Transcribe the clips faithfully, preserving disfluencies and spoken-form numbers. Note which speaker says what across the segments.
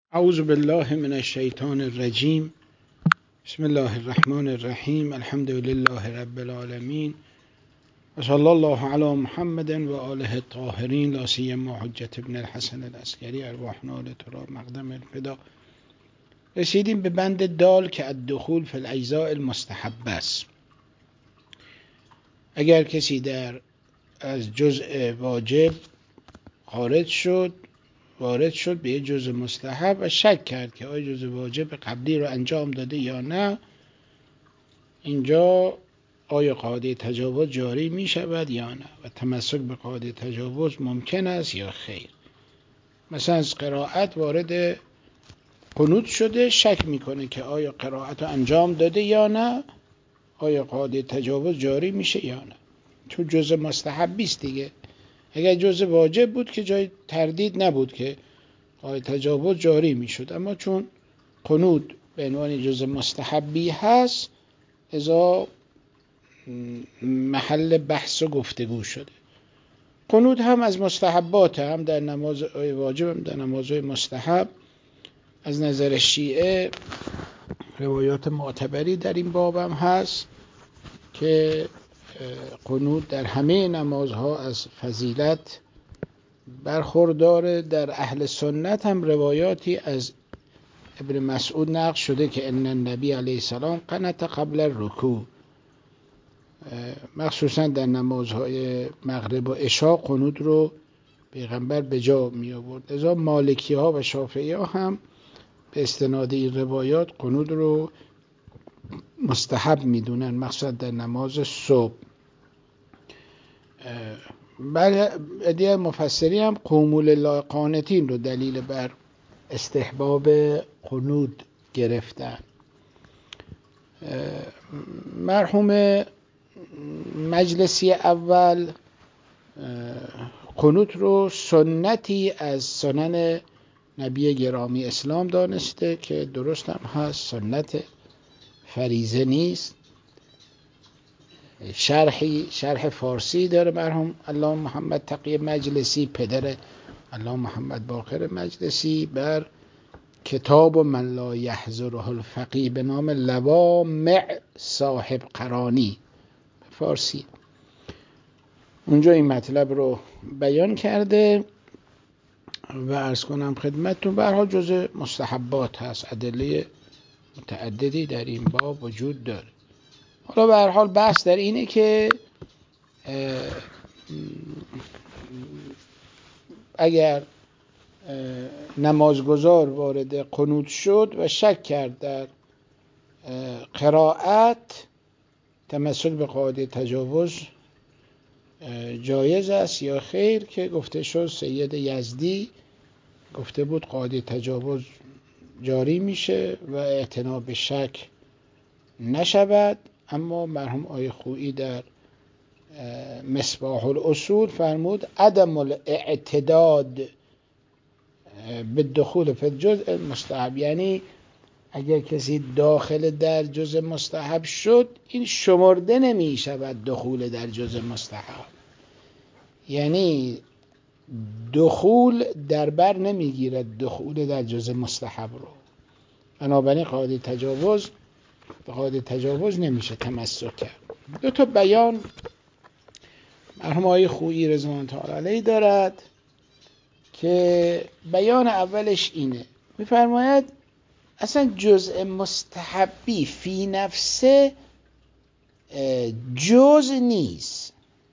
Speaker 1: اعوذ بالله من الشیطان الرجیم. بسم الله الرحمن الرحیم. الحمد لله رب العالمین و صلی الله علی محمد و آله الطاهرین لا سیما حجت ابن الحسن العسکری ارواحنا لترا مقدم الفدا. رسیدیم به بند دال که الدخول فی الاجزاء المستحبه است. اگر کسی در از جزء واجب خارج شد وارد شد به یه جزء مستحب و شک کرد که آیا جزء واجب قبلی رو انجام داده یا نه، اینجا آیا قاعده تجاوز جاری می شود یا نه و تمسک به قاعده تجاوز ممکن است یا خیر. مثلا از قرائت وارد قنوت شده، شک میکنه که آیا قرائت رو انجام داده یا نه، آیا قاعده تجاوز جاری میشه یا نه، چون جزء مستحبی است دیگه. اگر جزء واجب بود که جای تردید نبود که قاعده تجاوز جاری میشد، اما چون قنوت به عنوان جزء مستحبی هست لذا محل بحث و گفتگو شده. قنوت هم از مستحبات، هم در نماز واجب هم در نمازهای مستحب. از نظر شیعه روایات معتبری در این باب هم هست که قنوت در همه نمازها از فضیلت برخورداره. در اهل سنت هم روایاتی از ابن مسعود نقل شده که ان النبی علیه السلام قنت قبل الرکوع، مخصوصا در نمازهای مغرب و عشا قنوت رو پیغمبر به جا می آورد. لذا مالکی ها و شافعی ها هم به استناد این روایات قنوت رو مستحب می دونن، مخصوصا در نماز صبح. بله، ادیه مفسری هم قوموا لله قانتین رو دلیل بر استحباب قنوت گرفتن. مرحوم مجلسی اول قنوت رو سنتی از سنن نبی گرامی اسلام دانسته که درست هم هست، سنت فریضه نیست. شرحی شرح فارسی داره مرحوم علامه محمد تقی مجلسی، پدر علامه محمد باقر مجلسی، بر کتاب و من لا یحضره الفقیه به نام لوامع صاحب قرانی فارسی. اونجا این مطلب رو بیان کرده و عرض کنم خدمتتون به هر حال جزء مستحبات هست. ادله متعددی در این باب وجود داره. حالا به هر حال بحث در اینه که اگر نمازگزار وارد قنوت شد و شک کرد در قرائت، تمسک به قاعده تجاوز جایز است یا خیر، که گفته شد سید یزدی گفته بود قاعده تجاوز جاری میشه و اعتنا به شک نشود. اما مرحوم آیه خویی در مصباح الاصول فرمود عدم الاعتداد به دخول فی الجزء المستحب، یعنی اگر کسی داخل در جزء مستحب شد این شمرده نمی شود دخول در جزء مستحب، یعنی دخول در بر نمی گیرد دخول در جزء مستحب رو. بنابراین قاعده تجاوز به قاعده تجاوز نمیشه تمسک کرد. دو تا بیان مرحوم آقای خویی رضوان تعالی علیه دارد که بیان اولش اینه، میفرماید اصلا جزء مستحبی فی نفسه جز نیست،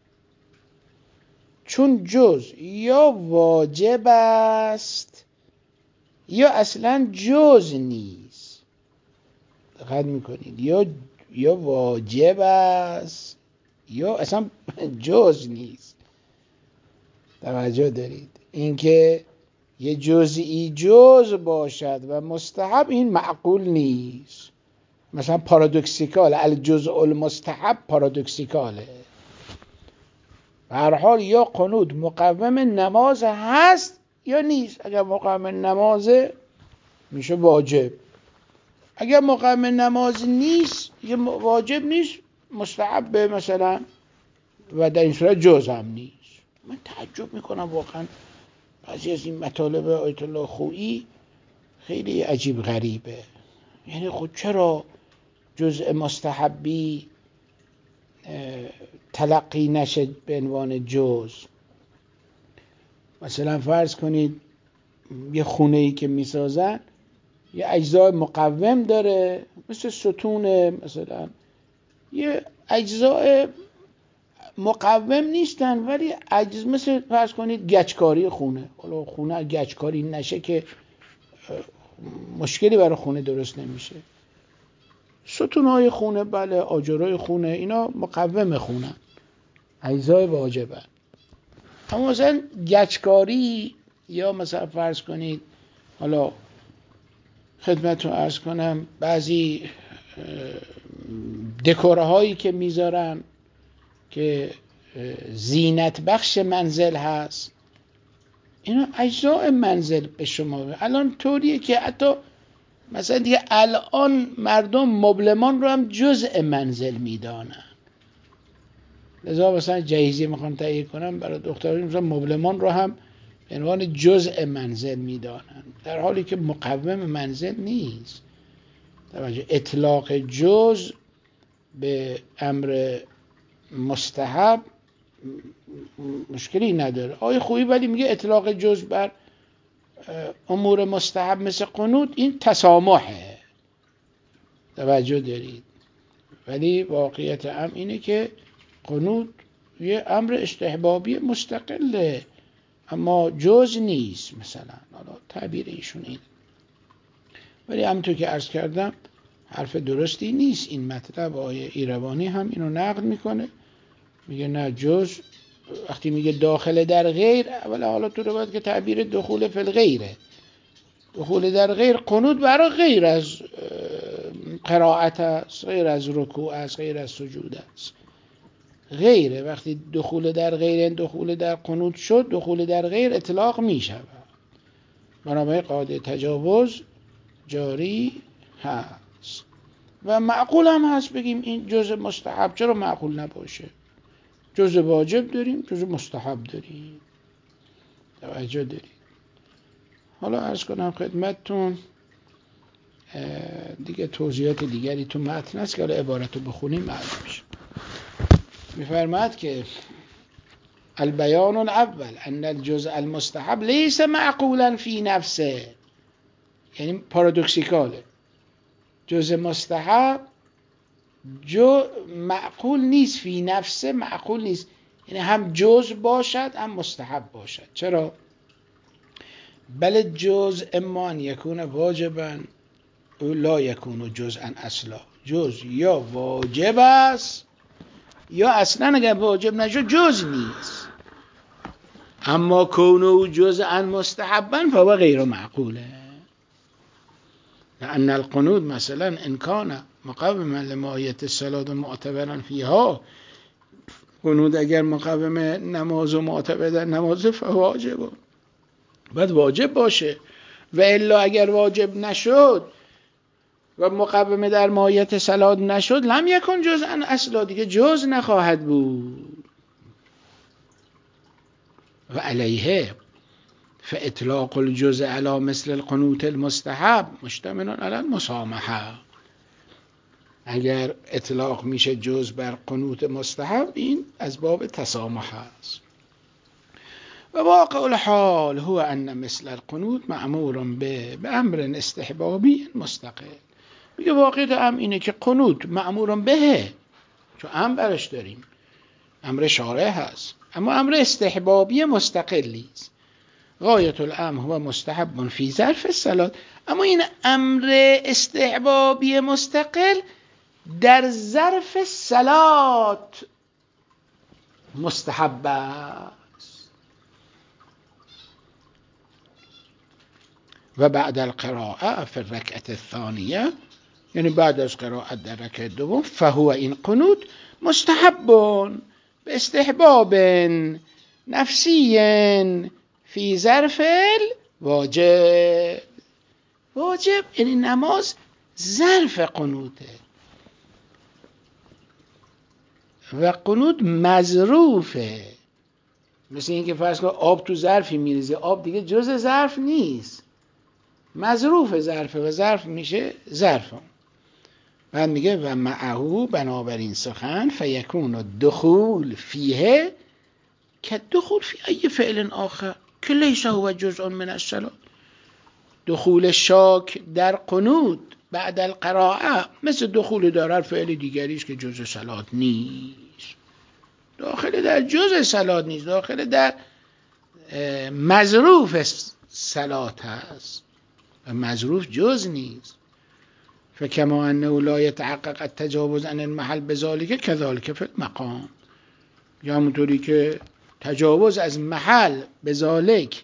Speaker 1: چون جز یا واجب است یا اصلا جز نیست. دقت میکنید، یا یا واجب است یا اصلا جز نیست. توجه دارید اینکه یه جزئی جز باشد و مستحب، این معقول نیست. مثلا پارادوکسیکال، الجزء المستحب پارادوکسیکاله. به هر حال یا قنوت مقوم نماز هست یا نیست. اگر مقوم نماز میشه واجب، اگر مقوم نماز نیست یه واجب نیست، مستحب مثلا، و در این صورت جز هم نیست. من تعجب میکنم واقعا بعضی از این مطالب آیت الله خویی خیلی عجیب غریبه. یعنی خود چرا جزء مستحبی تلقی نشه به عنوان جز؟ مثلا فرض کنید یه خونه‌ای که میسازن یه اجزای مقوم داره، مثل ستونه، مثلا یه اجزای مقوم نیستن ولی اجز، مثل فرض کنید گچکاری خونه. حالا خونه گچکاری نشه که مشکلی برای خونه درست نمیشه. ستونهای خونه، بله، آجرای خونه، اینا مقوم خونه، اجزای واجبه. اما مثلا گچکاری یا مثلا فرض کنید، حالا خدمتتون عرض کنم، بعضی دکوره هایی که میذارن که زینت بخش منزل هست، اینا اجزاء منزل به شما. الان طوریه که حتی مثلا دیگه الان مردم مبلمان رو هم جزء منزل میدانن. لذا مثلا جهیزیه میخوان تهیه کنن برای دختران، مثلا مبلمان رو هم به عنوان جزء منزل میدانن، در حالی که مقوم منزل نیست. توجه، اطلاق جز به امر مستحب مشکلی نداره. آیه خوبی ولی میگه اطلاق جز بر امور مستحب مثل قنوت این تسامحه. توجه دارید؟ ولی واقعیت هم اینه که قنوت یه امر استحبابی مستقله، اما جز نیست. مثلا حالا تعبیر ایشون اینه، ولی همونطور که عرض کردم حرف درستی نیست این مطلب. آیه ایروانی هم اینو نقد میکنه، میگه نه، جز وقتی میگه داخل در غیر، اولا حالا تو رو باید که تعبیر دخول فی الغیره. دخول در غیر، قنوت برای غیر از قرائت است، غیر از رکوع است، غیر از سجود است، غیره. وقتی دخول در غیر دخول در قنوت شد، دخول در غیر اطلاق میشود. بنابراین قاعده تجاوز جاری هست و معقول هم هست بگیم این جزء مستحب. چرا معقول نباشه؟ جزء واجب داریم، جزء مستحب داریم. توجه داریم؟ حالا عرض کنم خدمتتون دیگه توضیحات دیگری تو متن هست که حالا عبارت رو بخونیم معلوم میشه. میفرماد که البیان الاول ان الجزء المستحب لیس معقولا فی نفسه، یعنی پارادوکسیکاله. جزء مستحب جو معقول نیست، فی نفسه معقول نیست، یعنی هم جزء باشد هم مستحب باشد. چرا؟ بل جزء اما ان یکون واجبا او لا یکون جزءا اصلا. جزء یا واجب است یا اصلا اگر واجب نشد جزء نیست. اما کونه جزءا مستحبا فهو غیر معقوله. لأن القنوت مثلا ان کان مقوما لماهیت الصلاة معتبرا فیها، قنوت اگر مقوم نماز و معتبر در نماز فهو واجب، باید واجب باشه. و الا اگر واجب نشد و مقوم در ماهیت صلاة نشد، لم یکن جزءا اصلا، دیگه جز نخواهد بود. و علیه فاطلاق الجزء علی مثل القنوت المستحب مشتمل علی المسامحه. اگر اطلاق میشه جز بر قنوت مستحب، این از باب تسامح است. و واقع الحال هو ان مثل القنوت مأمور به به امر استحبابی مستقل. میگه واقعیت هم اینه که قنوت مأمور به، چون امر برش داریم، امر شارع هست، اما امر استحبابی مستقلی است. غایت الامر هو مستحب فی ظرف الصلاة، اما این امر استحبابی مستقل در ظرف صلات مستحب است. و بعد القراءه فی الرکعة الثانیه، یعنی بعد از قرائت در رکعه دوم، فهو این قنوت مستحب به استحباب نفسی فی ظرف واجب. واجب یعنی نماز ظرف قنوته و قنوت مظروفه. مثل این که فرض کن آب تو ظرفی میریزه، آب دیگه جز ظرف نیست، مظروف ظرف و ظرف میشه ظرف. بعد میگه و معهو، بنابراین سخن، فیکون دخول فیه که دخول فی ای فعل آخر که لیس هو جزء من الصلاة. دخول شاک در قنوت بعد القراءه مثل دخول در هر فعل دیگری است که جزء صلات نیست، داخل در جزء صلات نیست، داخل در مظروف صلات هست و مظروف جز نیست. فکما انه لا يتحقق التجاوز عن المحل بذلك كذلك في المقام. یا همونطوری که تجاوز از محل به ذالک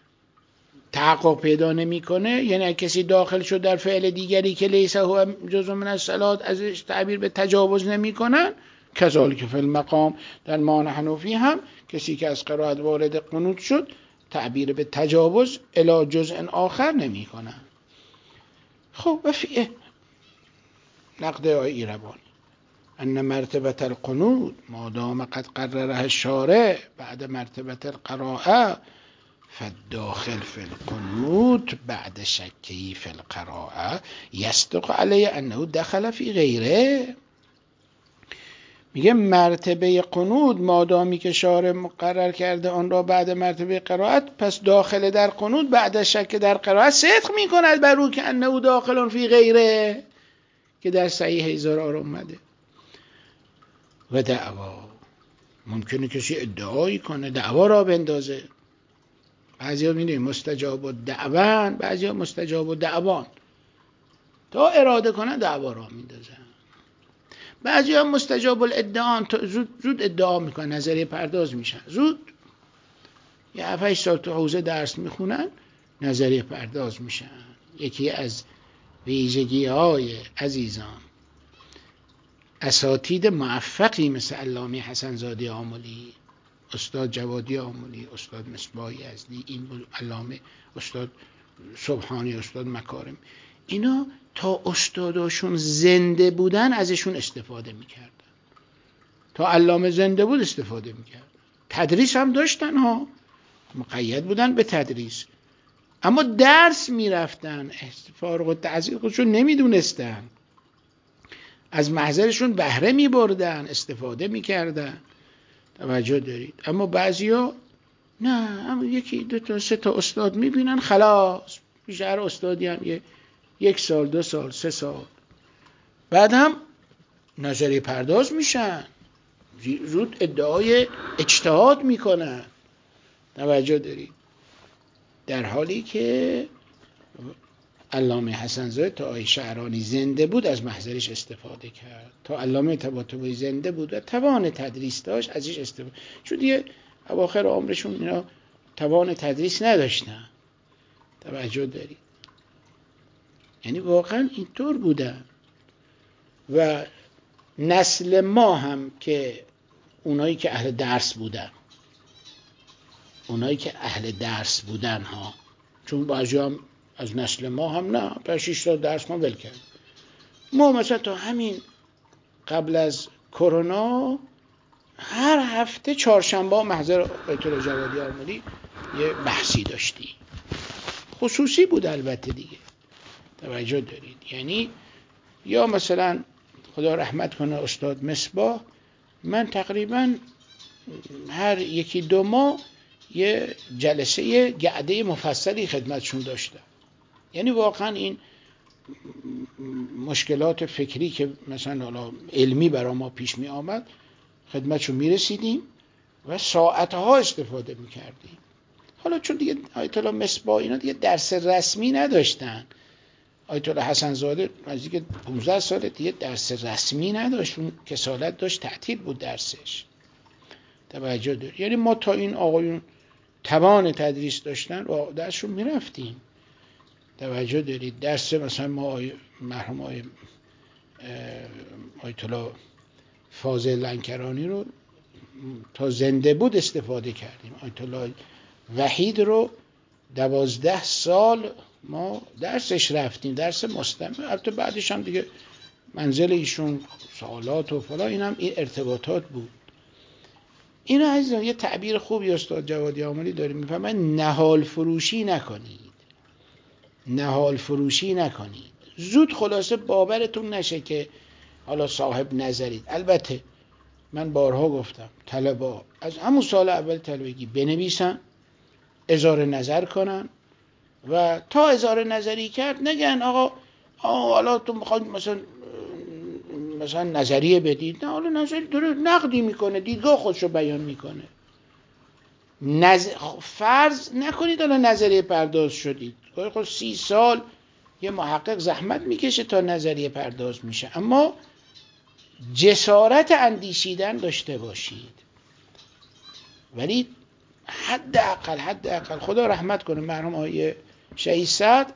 Speaker 1: تحقق پیدا نمیکنه، یعنی کسی داخل شد در فعل دیگری که لیس هو جزء من الصلاة ازش تعبیر به تجاوز نمیکنن، کذالک فی المقام، در ما نحن فیه هم کسی که از قرائت وارد قنوت شد تعبیر به تجاوز الی جزء آخر نمیکنن. خب و فیه نقد آیه ایربانی ان مرتبه القنوت ما دام قد قرره الشارع بعد مرتبه القراءه فالداخل فی القنوت بعد شکی فی القراءه یصدق علیه انه دخل فی غیره. میگه مرتبه قنوت مادامی که شارع مقرر کرده آن را بعد مرتبه قرائت، پس داخل در قنوت بعد شک در قرائت صدق میکند بر او که انه داخل فی غیره که در صحیح زرار اومده. و دعوا، ممکنه کسی ادعایی کنه دعوا را بندازه، بعضی ها میدونی مستجاب و دعوان، بعضی ها مستجاب و دعوان، تا اراده کنه دعوا را میندازن. بعضی ها مستجاب الادعان، تا زود, زود ادعا میکنن، نظریه پرداز میشن، زود یه هفت هشت سال تو حوزه درس میخونن نظریه پرداز میشن. یکی از ویژگی های عزیزان اساتید موفقی مثل علامه حسن زاده آملی، استاد جوادی آملی، استاد مصباح یزدی، این بود علامه، استاد سبحانی، استاد مکارم، اینا تا استاداشون زنده بودن ازشون استفاده میکردن. تا علامه زنده بود استفاده میکردن. تدریس هم داشتن ها، مقید بودن به تدریس، اما درس میرفتن، فارغ التحصیل خودشون نمیدونستن، از محضرشون بهره میبردن، استفاده میکردن. توجه دارید؟ اما بعضیا نه، اما یکی دو تا سه تا استاد میبینن خلاص، بیشتر استادی هم یه یک سال دو سال سه سال بعد هم نظریه پرداز میشن، زود ادعای اجتهاد میکنن. توجه دارید؟ در حالی که علامه حسن زاده تا آقای شعرانی زنده بود از محضرش استفاده کرد، تا علامه طباطبایی زنده بود و توان تدریس داشت ازش استفاده، چون دیگه اواخر عمرشون اینا توان تدریس نداشتن. توجه دارید؟ یعنی واقعا اینطور بودن. و نسل ما هم که اونایی که اهل درس بودن، اونایی که اهل درس بودن ها، چون بعضی هم از نسل ما هم نه پس شش سال درس ما ول کرد. ما مثلا تا همین قبل از کرونا هر هفته چهارشنبه محضر آیت الله جوادی آملی یه بحثی داشتی، خصوصی بود البته دیگه. توجه دارید؟ یعنی یا مثلا خدا رحمت کنه استاد مصباح، من تقریبا هر یکی دو ماه یه جلسه گعده مفصلی خدمتشون داشتم. یعنی واقعا این مشکلات فکری که مثلا حالا علمی برای ما پیش می آمد خدمتشون می رسیدیم و ساعتها استفاده می کردیم. حالا چون دیگه آیت الله مصباح اینا دیگه درس رسمی نداشتن، آیت الله حسن زاده نزدیک پانزده سال دیگه درس رسمی نداشت، اون کسالت داشت، تعطیل بود درسش. توجه دارید؟ یعنی ما تا این آقایون توان تدریس داشتن و درسشون می رفتیم. توجه دارید؟ درس مثلا ما مرحوم آقای آیت الله فاضل لنکرانی رو تا زنده بود استفاده کردیم. آیت الله وحید رو دوازده سال ما درسش رفتیم، درس مستمر. البته بعدش هم دیگه منزل ایشون سوالات و فلا، این هم این ارتباطات بود. اینا عزیزان یه تعبیر خوبی استاد جوادی آملی داره، میفهمن نهال فروشی نکنید. نهال فروشی نکنید. زود خلاصه باورتون نشه که حالا صاحب نظرید. البته من بارها گفتم طلبا از همون سال اول طلبگی بنویسن، اظهار نظر کنن و تا اظهار نظری کرد نگن آقا آه حالا تو میخواد مثلا مثلا نظریه بدید. نه، حالا نظری داره نقدی میکنه، دیدگاه خودشو بیان میکنه. نظ... فرض نکنید حالا نظریه پرداز شدید. خب سی سال یه محقق زحمت میکشه تا نظریه پرداز میشه، اما جسارت اندیشیدن داشته باشید. ولی حداقل حداقل خدا رحمت کنه مرحوم آقای شهید سعد،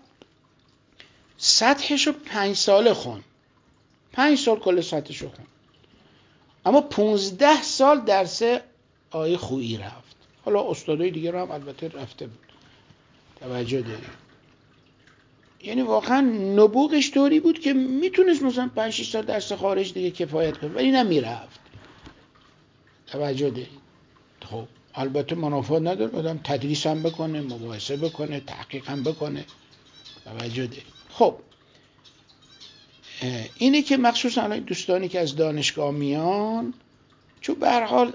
Speaker 1: سطحشو پنج ساله خون، پنج سال کل سطحشو خون، اما پونزده سال درس آقای خویی رفت. حالا استادای دیگه رو هم البته رفته بود، توجه دارید. یعنی واقعا نبوغش طوری بود که میتونست مثلا پنج شش سال درس خارج دیگه کفایت کنه، ولی نمیرفت. توجه دارید. خب البته منافات نداره آدم تدریس هم بکنه، مباحثه بکنه، تحقیق هم بکنه. توجه دارید. خب اینه که مخصوصا الان دوستانی که از دانشگاه میان، چون به هر حال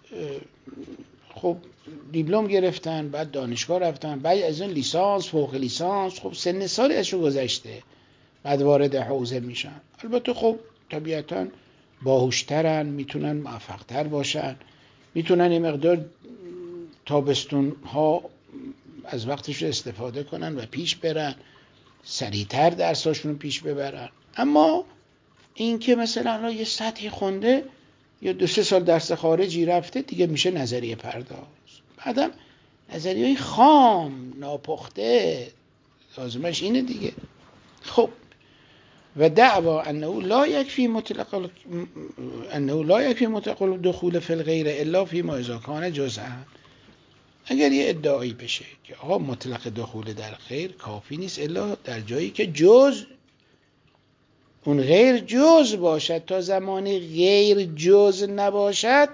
Speaker 1: خب دیپلم گرفتن، بعد دانشگاه رفتن، بعد از اون لیسانس، فوق لیسانس، خب سن سالی ازشو گذشته، بعد وارد حوزه میشن. البته خب طبیعتا باهوشترن، میتونن موفقتر باشن، میتونن یه مقدار تابستون ها از وقتش استفاده کنن و پیش برن، سریعتر درساشون رو پیش ببرن. اما این که مثلا یه سطحی خونده یا دو سه سال درس خارجی رفته دیگه میشه نظریه پرداز. بعدم نظریه های خام ناپخته لازمش اینه دیگه. خب و دعوا انه لا یکفی مطلق انه لا یکفی مطلق دخول فی الغیر الا فی ما اذا کان جزءا. اگر یه ادعایی بشه که آقا مطلق دخول در غیر کافی نیست الا در جایی که جز اون غیر جز باشد، تا زمانی غیر جز نباشد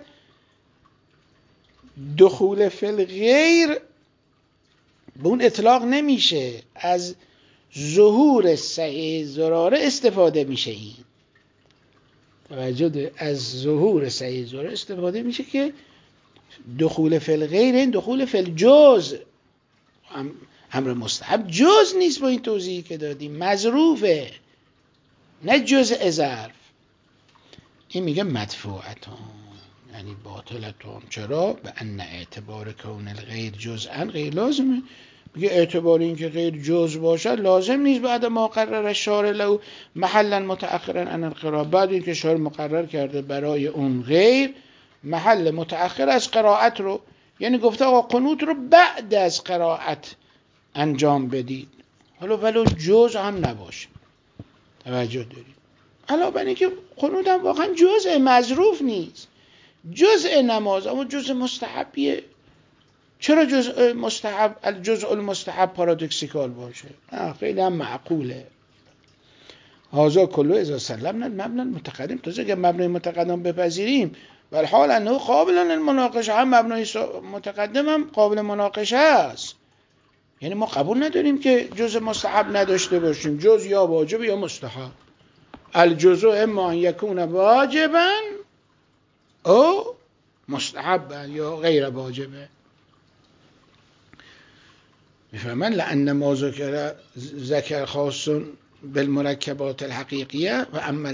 Speaker 1: دخول فی الغیر به اون اطلاق نمیشه. از ظهور صحیح ضراره استفاده میشه. این توجه، از ظهور صحیح ضراره استفاده میشه که دخول فی الغیر این دخول فی الجز امر مستحب جز نیست. با این توضیحی که دادیم مظروفه، نه جزء ظرف. این میگه مدفوعتون یعنی باطلتون. چرا؟ به ان اعتبار کون الغیر جزءا غیر لازمه. میگه اعتبار این که غیر جزء باشد لازم نیست بعد ما قرر الشارع له محلا متأخرا عن القراءة، بعد این که شارع مقرر کرده برای اون غیر محل متأخر از قرائت رو، یعنی گفته آقا قنوت رو بعد از قرائت انجام بدید، حالا ولو جزء هم نباشه. توجه دارید. علاوه بر اینکه قنوت هم واقعا جزء مظروف نیست، جزء نماز، اما جزء مستحبیه. چرا جزء مستحب الجزء المستحب پارادوکسیکال باشه؟ نه، خیلی هم معقوله. هذا کله اذا سلمنا مبنا متقدم. تو اگه مبنای متقدم بپذیریم ولی حال انه قابل للمناقشه، هم مبنای متقدم هم قابل مناقشه است. یعنی ما قبول نداریم که جزء مستحب نداشته باشیم، جزء یا واجب یا مستحب. الجزء اما ان یکون واجبا او مستحبا یا غیر واجبه. میفهمن لأن ما ذکر ذکر خاص بالمرکبات الحقیقیه و اما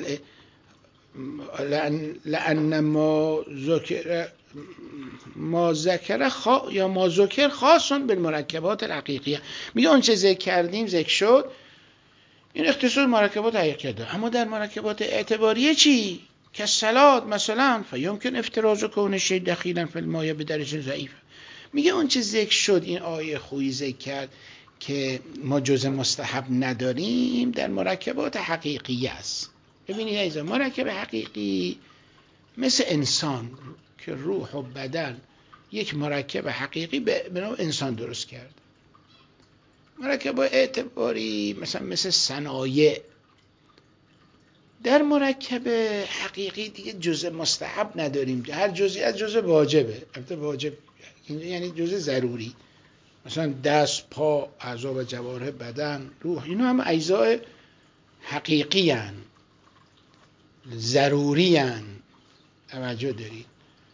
Speaker 1: لأن, لأن ما ذکر ما ذکر خا یا ما ذکر خاص بالمرکبات الحقیقیه. میگه اون چه ذکر کردیم ذکر شد این اختصاص مرکبات حقیقیه داره، اما در مرکبات اعتباریه چی؟ که صلات مثلا فیمکن افتراض کون شیء دخیلا فی المایه به درجه ضعیفه. میگه اون چه ذکر شد این آیه خویی ذکر کرد که ما جزء مستحب نداریم در مرکبات حقیقی است. ببینید ایزا مرکب حقیقی مثل انسان که روح و بدن یک مرکب حقیقی به نوع انسان درست کرد. مرکب اعتباری مثلا مثل صنایع. در مرکب حقیقی دیگه جزء مستحب نداریم، هر جزئی از جزء واجبه. البته واجب یعنی جزء ضروری. مثلا دست، پا، اعضا و جوارح بدن، روح، اینا هم اجزای حقیقی هن، ضروری هن. توجه دارید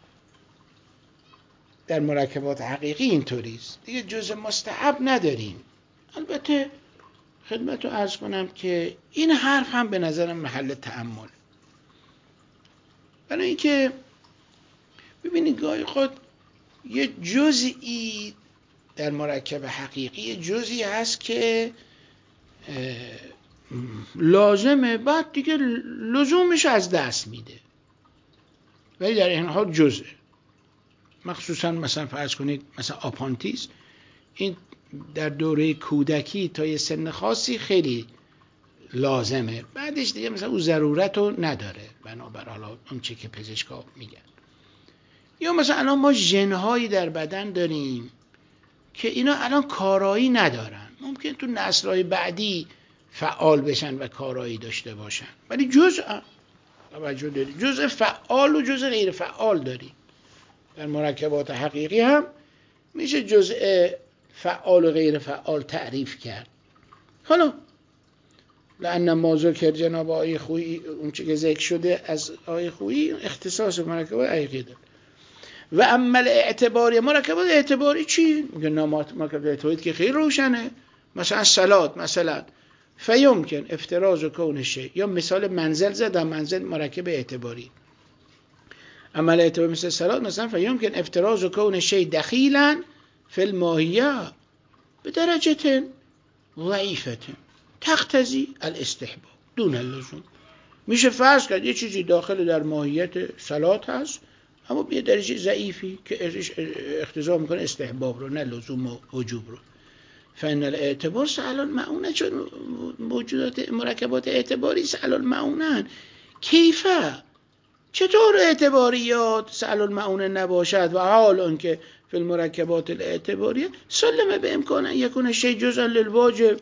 Speaker 1: در مرکبات حقیقی اینطوریست دیگه، جزء مستحب نداریم. البته خدمت رو عرض کنم که این حرف هم به نظرم محل تأمل، برای اینکه ببینید گاهی خود یه جزئی در مرکب حقیقی، یه جزئی هست که لازمه، بعد دیگه لزومش از دست میده، ولی در این حال جزءه. مخصوصا مثلا فرض کنید مثلا آپانتیس، این در دوره کودکی تا یه سن خاصی خیلی لازمه، بعدش دیگه مثلا اون ضرورت رو نداره بنابر حالا اون چه که پزشکا میگن. یا مثلا الان ما ژن‌هایی در بدن داریم که اینا الان کارایی ندارن، ممکن تو نسل‌های بعدی فعال بشن و کارایی داشته باشن، ولی جزء توجه داریم، جزء فعال و جزء غیر فعال داریم. در مرکبات حقیقی هم میشه جزء فعال و غیر فعال تعریف کرد. حالا لأن ما ذکر جناب آقای خویی، اون چه که ذکر شده از آقای خویی اختصاص مرکبات حقیقی داره. و عمل اعتباری، مرکبات اعتباری چی؟ میگه نامات مرکبات اعتباری که خیلی روشنه، مثلا صلات، مثلا فیمکن افتراض کون شیء، یا مثال منزل زدم، منزل مرکب اعتباری. عمل اعتباری مثل صلات، مثلا فیمکن افتراض کون شیء دخیلا فی الماهیه بدرجه ضعیفه تقتضی الاستحباب دون اللزوم. میشه فرض کرد یه چیزی داخل در ماهیت صلات هست اما به درجه ضعیفی که اقتضا میکنه استحباب رو، نه لزوم و وجوب رو. فإن الاعتبار سهل المعونه، چون موجودات مرکبات اعتباری سهل المعونه. کیفه؟ چطور اعتباریات سهل المعونه نباشد و حال اون که فی المرکبات الاعتباریه سلمه به امکان ان یکون شیء جزءا للواجب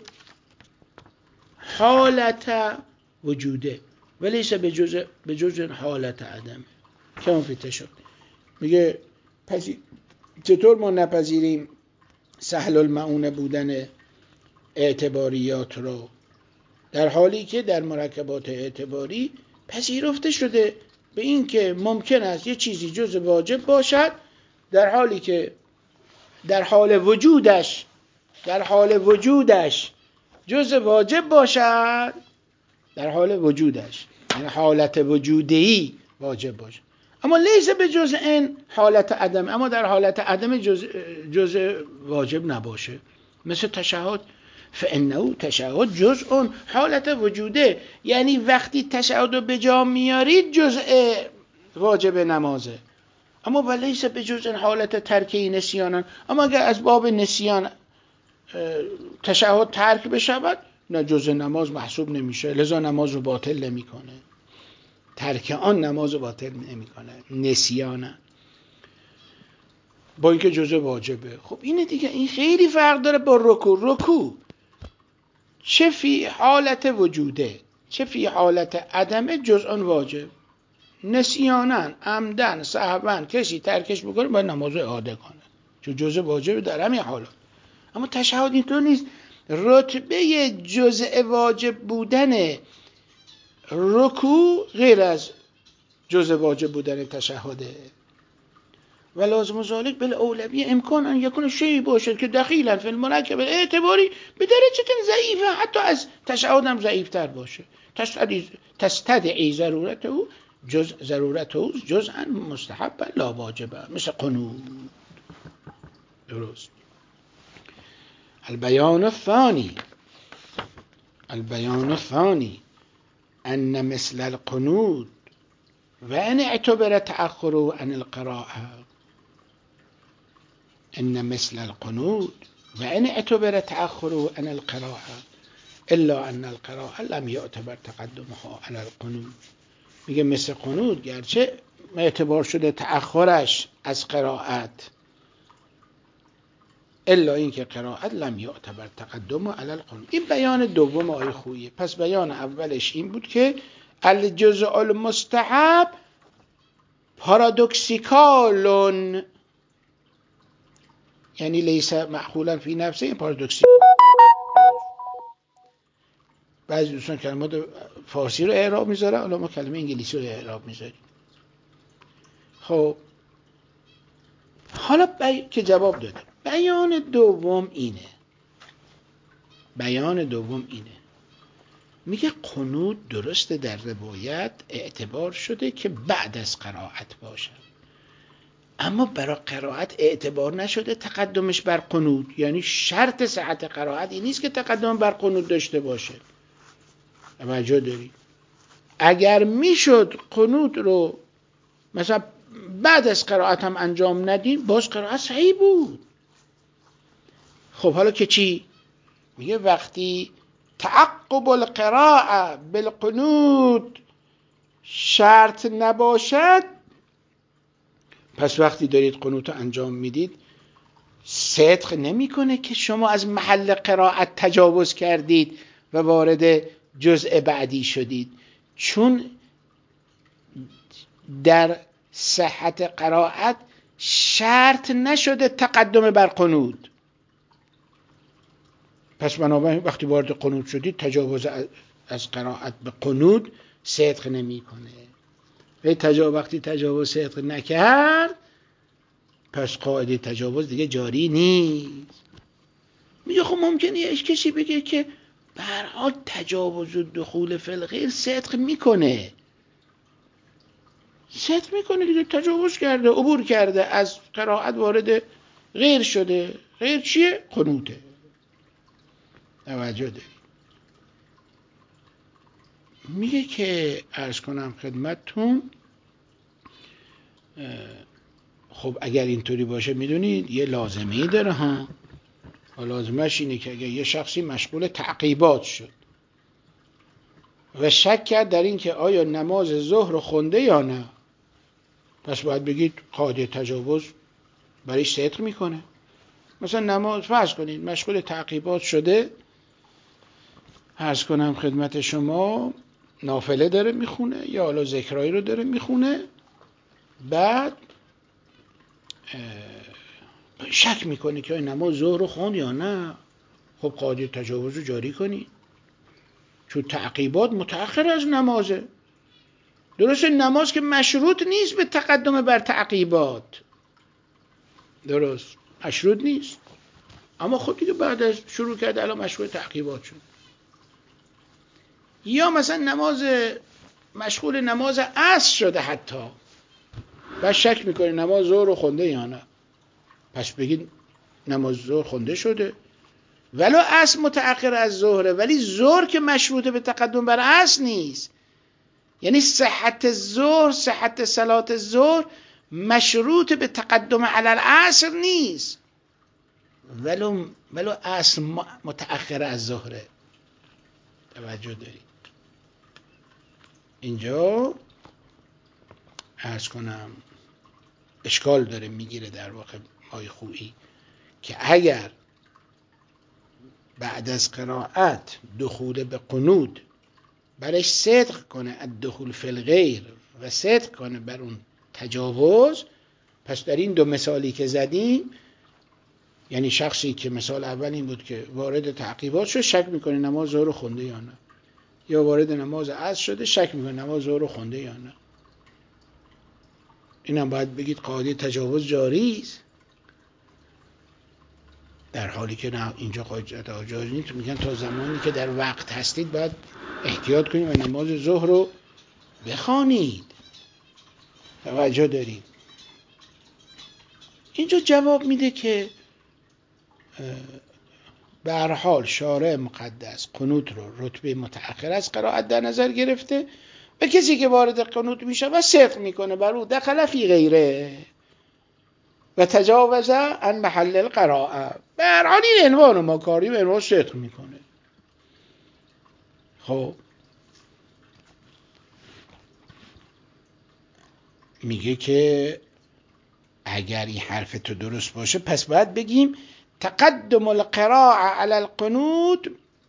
Speaker 1: حالت وجوده ولیس به جزء به جزء حالت عدم کما فی تشابه. میگه پسی چطور ما نپذیریم سهل المعونه بودن اعتباریات رو، در حالی که در مرکبات اعتباری پذیرفته شده به این که ممکن است یه چیزی جزء واجب باشد در حالی که در حال وجودش در حال وجودش جزء واجب باشد، در حال وجودش یعنی حالت وجودی واجب باشد، اما لیس به جزء این حالت عدم، اما در حالت عدم جزء جزء واجب نباشه. مثل تشهد، فانه تشهد جزء حالت وجوده، یعنی وقتی تشهد رو به جا میارید جزء واجب نمازه، اما ولیس به جزء حالت ترکی نسیانن، اما اگر از باب نسیان تشهد ترک بشود نه جزء نماز محسوب نمیشه، لذا نماز رو باطل نمیکنه، ترک آن نماز رو باطل نمیکنه نسیانه، با اینکه جزء واجبه. خب اینه دیگه، این خیلی فرق داره با رکوع. رکوع چه فی حالت وجوده چه فی حالت عدمه جزء واجب، نسیانن عمدن سهون کسی ترکش بکنه باید نماز رو اعاده کنه چون جزء واجب در همین حالات. اما تشهد اینطور نیست، رتبه جزء واجب بودن رکوع غیر از جزء واجب بودن تشهده. و لازم ذالک بالاولویه امکان ان یکون شیء باشد که دخیلا فی المرکب اعتباری به درجه ضعیفه، حتی از تشهد هم ضعیفتر باشه، تستدعی ضرورته جز ضرورته جزءا مستحبا لا واجبا، مثل قنوت. درست. البیان الثانی البیان الثانی ان مثل القنوت و ان اعتبر تأخره عن القراءه ان مثل القنوت و ان اعتبر تأخره عن القراءه الا ان القراءه لم يعتبر تقدمها على القنوت. میگه مثل قنوت گرچه اعتبار شده تأخرش از قرائت، الا این که قرائت لم یعتبر تقدم علی القنوت. این بیان دوم آیه خویه. پس بیان اولش این بود که الجزء المستحب پارادوکسیکالون، یعنی لیس معقولا فی نفسه، این پارادوکسی. بعضی دوستان کلمات فارسی رو اعراب میذارن، حالا ما کلمه انگلیسی رو اعراب میذاریم. خب حالا بی... که جواب داده. بیان دوم اینه بیان دوم اینه میگه قنوت درسته در روایت اعتبار شده که بعد از قرائت باشه، اما برای قرائت اعتبار نشده تقدمش بر قنوت. یعنی شرط صحت قرائت این نیست که تقدم بر قنوت داشته باشه. توجه داری؟ اگر میشد قنوت رو مثلا بعد از قرائت هم انجام ندیم، باز قرائت صحیح بود. خب حالا که چی؟ میگه وقتی تعقب القراءه بالقنوت شرط نباشد، پس وقتی دارید قنوت انجام میدید صدق نمیکنه که شما از محل قرائت تجاوز کردید و وارد جزء بعدی شدید، چون در صحت قرائت شرط نشده تقدم بر قنوت. پس بنابراین وقتی وارد قنوت شدید تجاوز از قرائت به قنوت صدق نمیکنه. و تجاوز وقتی تجاوز صدق نکرد، پس قاعده تجاوز دیگه جاری نیست. میگه خب ممکنه یه کسی بگه که به هر حال تجاوز و دخول فی الغیر صدق میکنه صدق میکنه دیگه، تجاوز کرده، عبور کرده، از قرائت وارد غیر شده. غیر چیه؟ قنوته. توجه داری؟ میگه که عرض کنم خدمتتون، خب اگر اینطوری باشه میدونید یه لازمه‌ای داره ها. و لازمش اینه که اگر یه شخصی مشغول تعقیبات شد و شک کرد در این که آیا نماز ظهر رو خونده یا نه، پس باید بگید قاعده تجاوز برایش صدق میکنه. مثلا نماز فرض کنید مشغول تعقیبات شده، عرض کنم خدمت شما نافله داره میخونه یا حالا ذکرایی رو داره میخونه، بعد شک میکنه که نماز ظهر رو خوند یا نه، خب قاعده تجاوز رو جاری کنی، چون تعقیبات متأخر از نمازه. درسته نماز که مشروط نیست به تقدم بر تعقیبات، درست مشروط نیست، اما خب دیگه بعد از شروع کرد الان مشغول تعقیبات شد. یا مثلا نماز مشغول نماز عصر شده حتی، بعد شک میکنه نماز ظهر رو خونده یا نه، پس بگید نماز ظهر خونده شده، ولو عصر متأخر از ظهره، ولی ظهر که مشروطه به تقدم بر عصر نیست. یعنی صحت ظهر، صحت صلات ظهر مشروط به تقدم علی العصر نیست، ولو ولو عصر متأخر از ظهره. توجه دارید؟ اینجا عرض کنم اشکال داره میگیره در واقع آی خویی که اگر بعد از قرائت دخول به قنوت برش صدق کنه از دخول فی الغیر و صدق کنه بر اون تجاوز، پس در این دو مثالی که زدیم، یعنی شخصی که مثال اول این بود که وارد تعقیبات شد شک میکنه نماز ظهر خونده یا نه، یا وارد نماز عصر شده شک میکنه نماز ظهر خونده یا نه، اینم باید بگید قاعده تجاوز جاری است، در حالی که نه اینجا قاعده تجاوز نیست. میگن تا زمانی که در وقت هستید باید احتیاط کنید و نماز ظهر رو بخوانید. توجه دارید؟ اینجا جواب میده که به هر حال شارع مقدس قنوت رو رتبه متأخر از قرائت در نظر گرفته و کسی که وارد قنوت میشه و صدق میکنه بر او دخل فی غیره و تجاوز عن محل القراءه، به هر حال این عنوان ما کاری به عنوان صدق میکنه. خب میگه که اگر این حرف تو درست باشه پس باید بگیم تقدم القراءه علی القنوت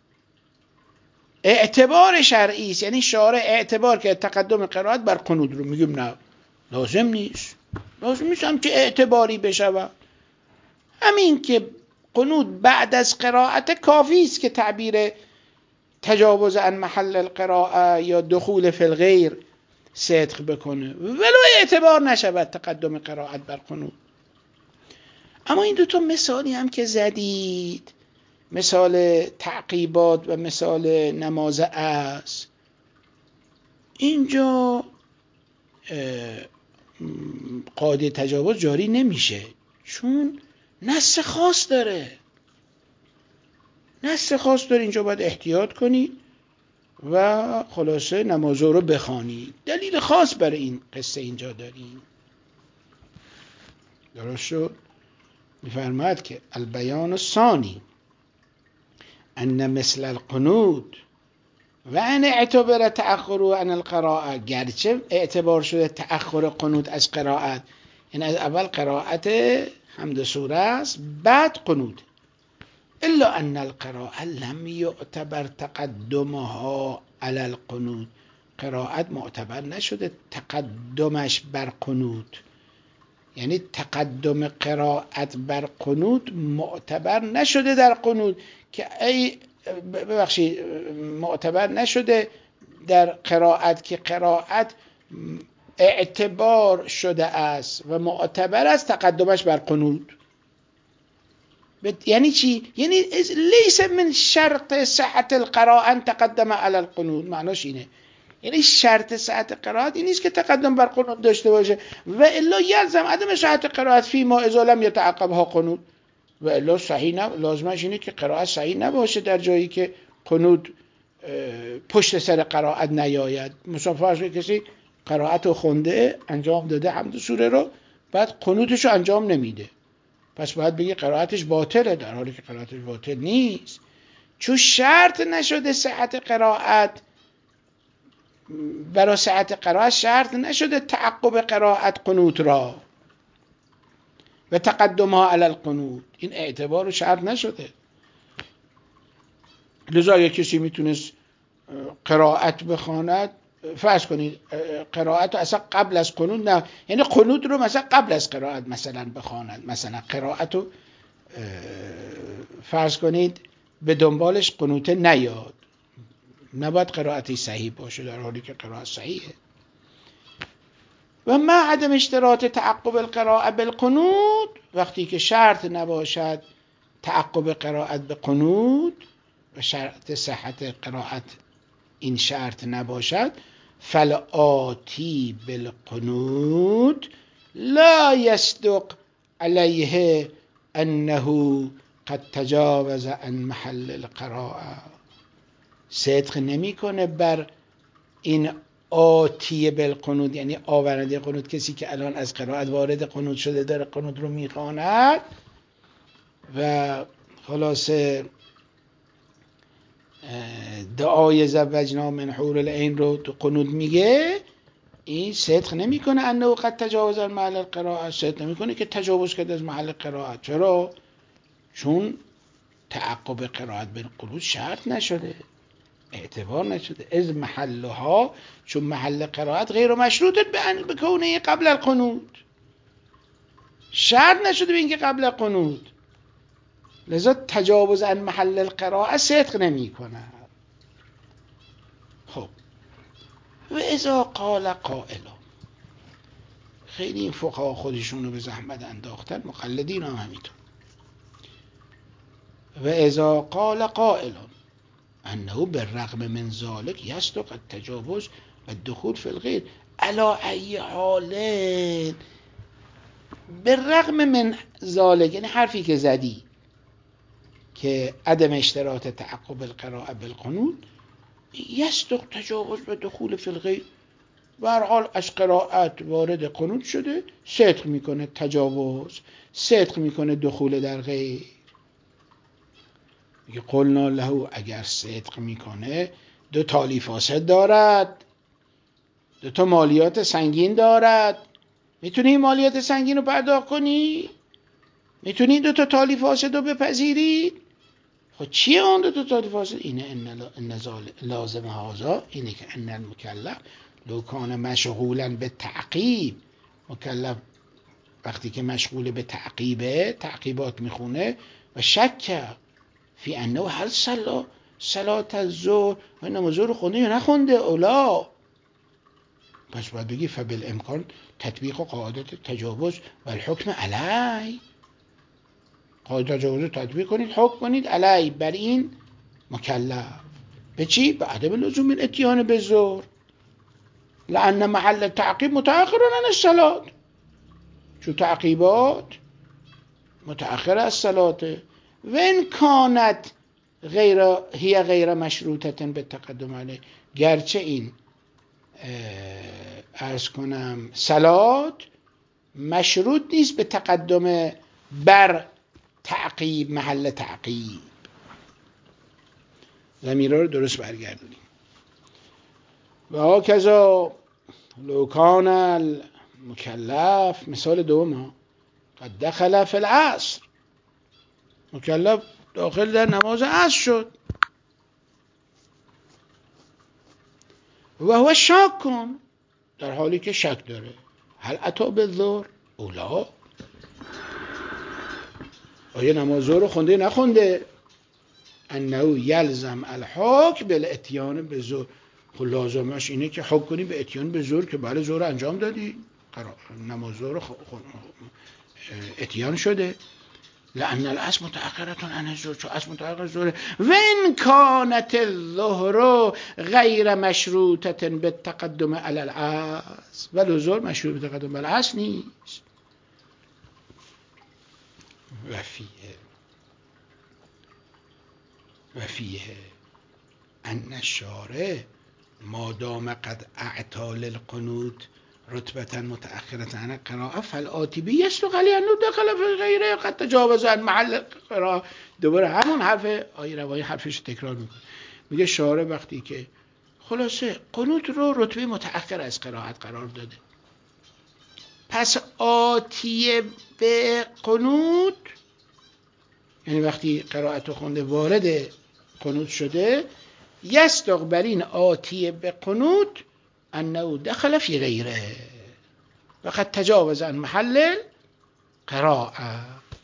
Speaker 1: اعتبار شرعی است، یعنی شارع اعتبار که تقدم قرائت بر قنوت رو. میگیم نه لازم نیست، لازم نیست هم که اعتباری بشود، همین که قنوت بعد از قرائت کافی است که تعبیر تجاوز عن محل القراءه یا دخول فی الغیر صدق بکنه ولو اعتبار نشود تقدم قرائت بر قنوت. اما این دوتا مثالی هم که زدید، مثال تعقیبات و مثال نماز عصر، اینجا قاعده تجاوز جاری نمیشه چون نص خاص داره. نص خاص داره، اینجا باید احتیاط کنی و خلاصه نماز رو بخوانی. دلیل خاص برای این قصه اینجا داریم. درست شد؟ میفرماید که البیان الثانی ان مثل القنوت و ان اعتبر تأخر عن القراءه، گرچه اعتبار شده تأخر قنوت از قرائت، این از اول قرائت حمد سوره است بعد قنوت، الا ان القراءه لم يعتبر تقدمها على القنوت، قرائت معتبر نشده تقدمش بر قنوت، یعنی تقدم قرائت بر قنوت معتبر نشده در قنوت که ای ببخشید معتبر نشده در قرائت که قرائت اعتبار شده است و معتبر است تقدمش بر قنوت. یعنی چی؟ یعنی لیس من شرط صحت القراءه ان تقدم على القنوت، معناش اینه، یعنی شرط صحت قرائت این نیست که تقدم بر قنوت داشته باشه و الا یلزم عدم صحت قرائت فی ما اذا لم یتعقبها قنوت، و الا صحیح نه، لازمش اینه که قرائت صحیح نباشه در جایی که قنوت پشت سر قرائت نیاید. مثلا فرض کنید کسی قرائت رو خونده انجام داده حمد سوره رو، بعد قنوتش رو انجام نمیده، پس باید بگی قرائتش باطله، در حالی که قرائتش باطل نیست، چون شرط نشده صحت قرائت، برای صحت قرائت شرط نشده تعقب قرائت قنوت را و تقدمها علی القنوت، این اعتبار رو شرط نشده. لذا اگه کسی میتونست قرائت بخواند، فرض کنید قرائت رو اصلا قبل از قنوت نه، یعنی قنوت رو مثلا قبل از قرائت مثلا بخواند، مثلا قرائت رو فرض کنید به دنبالش قنوت نیاد، نباید قرائتی صحیح باشه در حالی که قرائت صحیحه. و ما عدم اشتراط تعقب القراءه بالقنوت، وقتی که شرط نباشد تعقب قرائت به قنوت و شرط صحت قرائت این شرط نباشد، فالآتی بالقنوت لا يصدق علیه انه قد تجاوز عن محل القراءه، صدق نمیکنه بر این آتی بالقنوت، یعنی آورنده قنوت، کسی که الان از قرائت وارد قنوت شده داره قنوت رو میخواند و خلاصه دعای زوجنا من حور العین رو تو قنوت میگه، این صدق نمیکنه انه قد تجاوز عن محل القراءه، صدق نمیکنه که تجاوز کرده از محل قرائت. چرا؟ چون تعقب قرائت بین قنوت شرط نشده، اعتبار نشده، از محلها، چون محل قرائت غیر مشروط به کونه قبل القنوت، شرط نشده به اینکه قبل القنوت، لذا تجاوز عن محل القراءه صدق نمی کنه. خب و اذا قال قائل، خیلی این فقها خودشون رو به زحمت انداختن، مقلدین هم همینطور. و اذا قال قائل انه بالرغم من ذلك يصدق التجاوز و الدخول في الغیر، علی ای حال بالرغم من ذلك، یعنی حرفی که زدی که عدم اشتراط تعقب القراءه بالقنوت یصدق تجاوز و دخول فی الغیر، به هر حال از قرائت وارد قنوت شده صدق میکنه تجاوز، صدق میکنه دخول در غیر. میگه قلنا له، اگر صدق میکنه دو تالیف فاسد دارد، دو تا مالیات سنگین دارد، میتونی این مالیات سنگین رو پرداخت کنی؟ میتونی دو تا تالیف فاسد رو بپذیری؟ خب چیه اون دو تا تالیف فاسد؟ اینه ان لازم هذا، اینه که ان المکلف لو کان مشغولا به تعقیب، مکلف وقتی که مشغول به تعقیبه، تعقیبات میخونه و شک فی انه هل صلا صلات الظهر و نماز ظهر خونده یا نخونده اولا، پس باید بگی فبالامکان تطبیق و قاعدت تجاوز و الحکم علی، قاعده تجاوز تطبیق کنید، حکم کنید علی بر این مکلف. به چی؟ به عدم لزوم الاتیان بالظهر لأن محل تعقیب متأخر عن الصلاة، چون تعقیبات متأخر از صلاته. و این کانت غیر هی غیر مشروطه به تقدم علیه، گرچه این عرض کنم صلات مشروط نیست به تقدم بر تعقیب، محل تعقیب. ضمیرها رو درست برگردونیم. و هاکذا لو کان المکلف، مثال دوم، قد دخل فی العصر، مکلف داخل در نماز عصر شد و هو شاک کن، در حالی که شک داره، هل اتی بالظهر اولا، آیا نماز ظهر رو خونده نخونده، انه یلزم الحکم بالاتیان بالظهر، خب لازمش اینه که حکم کنی به اتیان به ظهر که بله ظهر انجام دادی، نماز ظهر اتیان شده، لأن الاصل متأخرة عن الظهر، چون اصل متأخر ظهر. و ان کانت الظهر غیر مشروطة بالتقدم علی العصر، ولی ظهر مشروط بالتقدم علی العصر نیست. و فیه و فیه ان الشارع ما دام قد اعطى للقنوت رتبة متأخرة عن القراءة فالآتی به یصدق علیه انه دخل فی غیره قد تجاوز عن محل قراءة. دوباره همون حرف آیه روایی حرفش تکرار میکنه، میگه شارع وقتی که خلاصه قنوت رو رتبه متأخر از قرائت قرار داده، پس آتی به قنوت یعنی وقتی قرائت خونده وارد قنوت شده، یصدق بر این آتی به قنوت انه دخل فی غیره و قد تجاوز عن محل قراءه.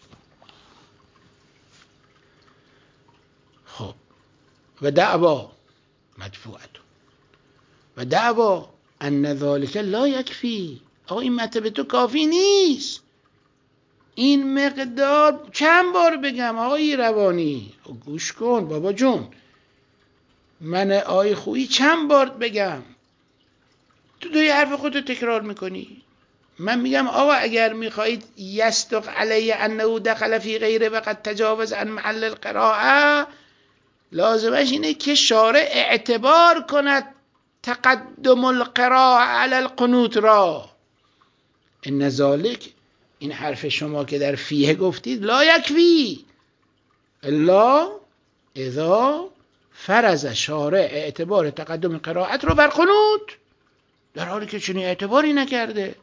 Speaker 1: خب و دعوا مدفوعه و دعوا ان ذلك لا یکفی، آقا این مطلب تو کافی نیست، این مقدار چند بار بگم آقای روانی، گوش کن بابا جون، من آی خویی چند بار بگم، تو دوی حرف خودتو تکرار میکنی. من میگم آقا اگر میخواهید یصدق علیه انه دخل فی غیره و قد تجاوز عن محل القراءه، لازمش اینه که شارع اعتبار کند تقدم القراءه علی القنوت را. ان ذالک، این حرف شما که در فیه گفتید، لا یکفی الا اذا فرض شارع اعتبار تقدم قرائت رو بر قنوت، در حالی که چنین اعتباری نکرده.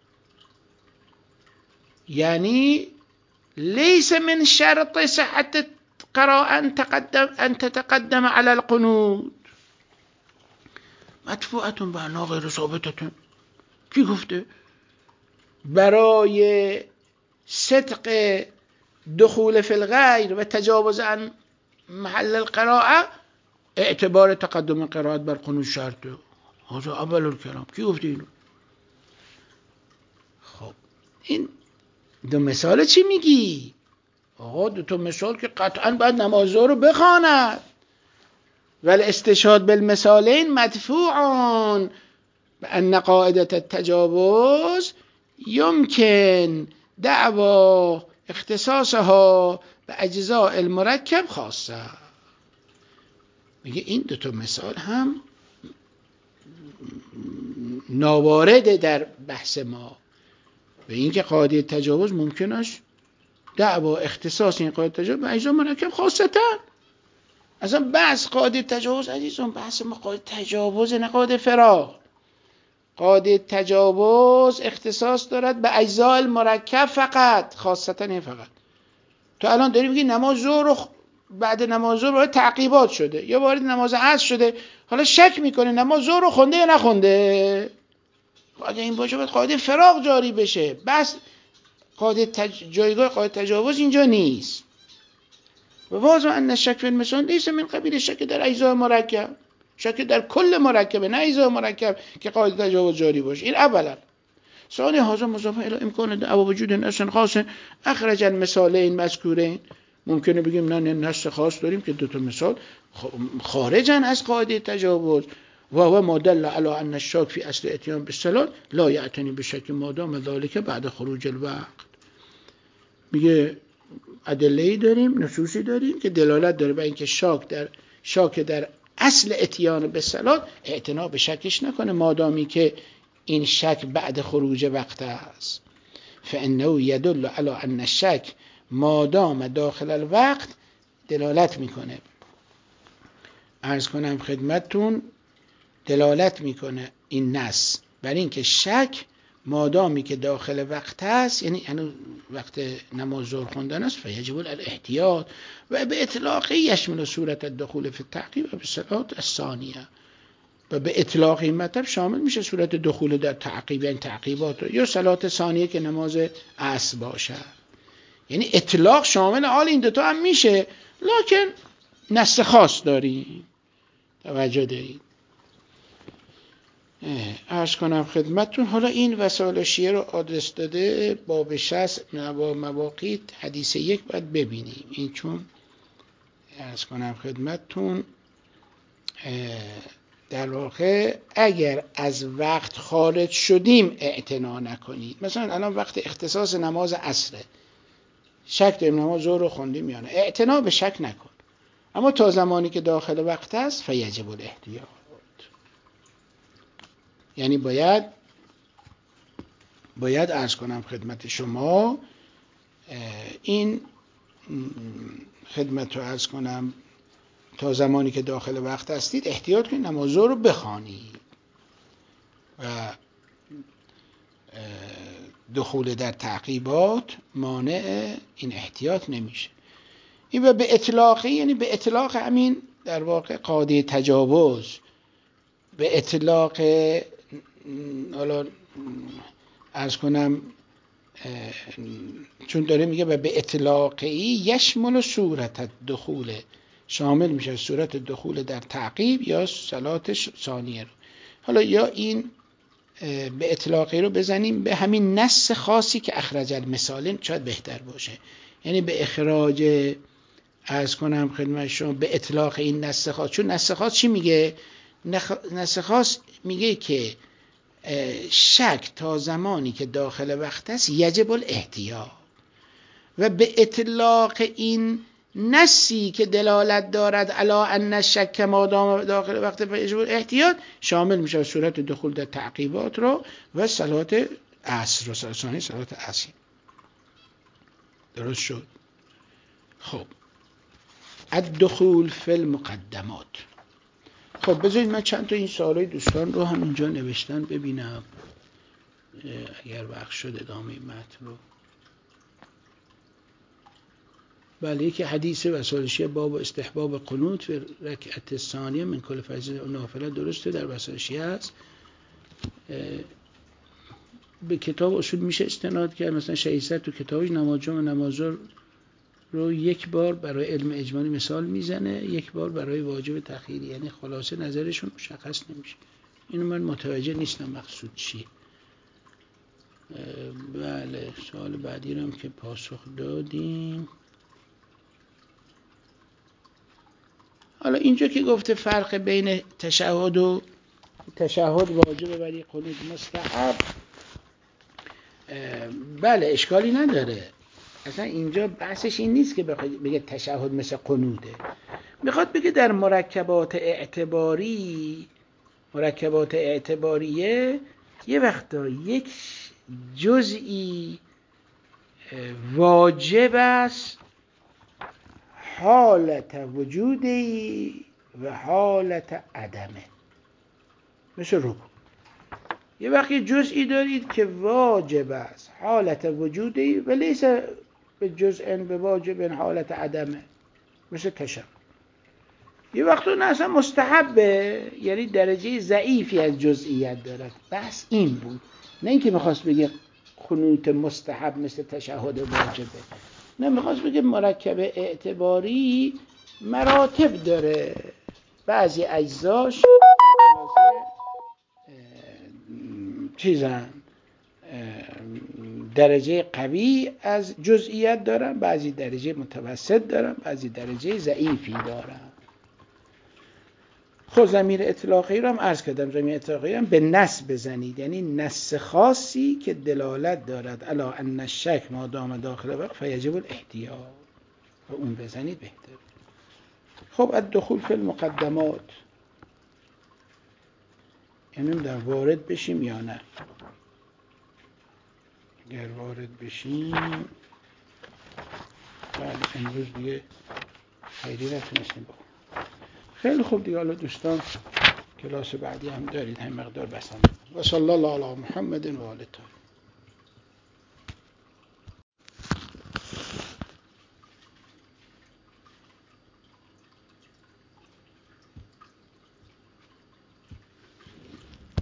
Speaker 1: یعنی لیس من شرط صحت قراءه ان تقدم ان تتقدم على القنوت مدفوعتون به انا غیر ثابتتون. کی گفته؟ برای صدق دخول فی الغیر و تجاوز عن محل القراءه اعتبار تقدم قرائت بر قنوت شرطه. هذا اول الکلام. کی گفته اینو؟ خب این دو مثال چی میگی؟ آقا دو تا مثال که قطعا باید نماز رو بخواند، ولی استشهاد بالمثالین مدفوعون بأن قاعدة التجاوز يمكن دعوى اختصاصها به اجزاء المرکب خاصه. میگه این دو تا مثال هم ناوارده در بحث ما، به اینکه قاعده تجاوز ممکن است دعوا اختصاص این قاعده تجاوز به اجزاء مرکب خاصه. اصلا بحث قاعده تجاوز عزیزان بحث ما قاعده تجاوز نه قاعده فراغ. قاعده تجاوز اختصاص دارد به اجزاء المرکب فقط، خاصتا این فقط. تو الان داری میگی نماز ظهر بعد نماز ظهر وارد تعقیبات شده یا وارد نماز عصر شده، حالا شک میکنه نماز ظهر رو خونده یا نخونده. اگه این باشه باید قاعده فراغ جاری بشه. بس قاعده تج... جایگاه قاعده تجاوز اینجا نیست. و واضح ان الشک فی المثال لیس من قبیل شک در اجزاء مرکب، شک در کل مرکب نه اجزاء مرکب که قاعده تجاوز جاری باشه. این اولا. ثانی هذا مضاف الی امکان او وجود اصل خاص اخرج المثالین مذکورین. ممکنه بگیم نه نه نص خاص داریم که دو تا مثال خارجن از قاعده تجاوز. و هو ما دل علی ان الشاک فی اصل اتیان بالصلات لا یعتنی بشک ما دام ذلك بعد خروج الوقت. میگه ادله‌ای داریم، نصوصی داریم که دلالت داره بر اینکه شاک در شاک در اصل اتیان بالصلات اعتنا به شکش نکنه مادامی که این شک بعد خروج وقت است. فانه یدل علی ان الشک مادام داخل الوقت دلالت میکنه. عرض کنم خدمتتون دلالت میکنه این نص بر این که شک مادامی که داخل وقت است، یعنی هنوز وقت نماز ظهر خوندن است، فیجب الاحتیاط و به اطلاق یشمل صورت الدخول فی التعقیب و به صلات الثانیه. و به اطلاق این مطلب شامل میشه صورت دخول در تعقیب، یعنی تعقیبات یا صلات ثانیه که نماز عصر باشه. یعنی اطلاق شامل آل این دوتا هم میشه، لکن نص خاص داریم. توجه دارید. عرض کنم خدمتتون حالا این وسائل شیعه رو آدرس داده باب شصت مواقیت حدیث یک باید ببینیم این، چون عرض کنم خدمتتون در واقع اگر از وقت خارج شدیم اعتنا نکنید. مثلا الان وقت اختصاص نماز عصره، شک داریم نماز ظهر رو خوندیم یا نه، اعتنا به شک نکن. اما تا زمانی که داخل وقت است فیجب الاحتیاط، یعنی باید باید عرض کنم خدمت شما این خدمت رو عرض کنم تا زمانی که داخل وقت هستید احتیاط کنید نماز ظهر رو بخوانید و دخول در تعقیبات مانع این احتیاط نمیشه. این و به اطلاقی، یعنی به اطلاق همین در واقع قاعده تجاوز، به اطلاق حالا عرض کنم چون داره میگه و به اطلاقی یشمل صورت دخول، شامل میشه صورت دخول در تعقیب یا صلات ثانیه رو. حالا یا این به اطلاقی رو بزنیم به همین نص خاصی که اخرج المثالین شاید بهتر باشه، یعنی به اخراج عرض کنم خدمت شما به اطلاق این نص خاص. چون نص خاص چی میگه؟ نص خاص میگه که شک تا زمانی که داخل وقت است یجب الاحتیاط، و به اطلاق این نصی که دلالت دارد علی ان الشک ما دام داخل وقت فیجب الاحتیاط شامل میشه صورت دخول در تعقیبات رو و صلات عصر و ثانی صلات عصر. درست شد؟ خب الدخول فی المقدمات. خب بذارید من چند تا این سوالای دوستان رو هم اینجا نوشتن ببینم اگر وقت شد ادامه متن رو. بله، یکی حدیث وسائل شیعه باب استحباب قنوت و رکعت ثانیه من کل فریضه نافله درسته در وسائل شیعه است. به کتاب اصول میشه استناد کرد، مثلا شیعه تو کتابش نماز جمعه نماز رو یک بار برای علم اجمالی مثال میزنه، یک بار برای واجب تأخیری، یعنی خلاصه نظرشون مشخص نمیشه. اینو من متوجه نیستم مقصود چیه. بله، سوال بعدی رو هم که پاسخ دادیم. حالا اینجا که گفته فرق بین تشهد و تشهد واجب ولی قنوت مستحب، بله اشکالی نداره. اصلا اینجا بحثش این نیست که بگه تشهد مثل قنوته، میخواد بگه در مرکبات اعتباری مرکبات اعتباریه یه وقتا یک جزئی واجب است حالت وجودی و حالت عدمه. مثل رکوع یه وقتی جزئی دارید که واجب است حالت وجودی و لیس به جزء به واجب حالت عدمه، مثل تشهد. یه وقتا نه اصلا مستحبه، یعنی درجه ضعیفی از جزئیت دارد. بس این بود، نه اینکه میخواست بگه خنوت مستحب مثل تشهد واجبه. نه، میخواست بگه مرکب اعتباری مراتب داره، بعضی اجزاش چیزن درجه قوی از جزئیت دارن، بعضی درجه متوسط دارن، بعضی درجه ضعیفی دارن. خب ضمیر اطلاقی رو هم عرض کردم، ضمیر اطلاقی هم به نص بزنید، یعنی نص خاصی که دلالت دارد الا ان الشک ما دام داخل وقت فیجب الاحتیاط، و اون بزنید بهتر. خب الدخول فی المقدمات، یعنی در وارد بشیم یا نه. اگر وارد بشیم، بله امروز دیگه خیلی نتونستیم بخونیم. خیلی خوب دیگه، حالا دوستان کلاس بعدی هم دارید، هم مقدار بسنده. و صلی الله علی محمد و آله الطاهرین.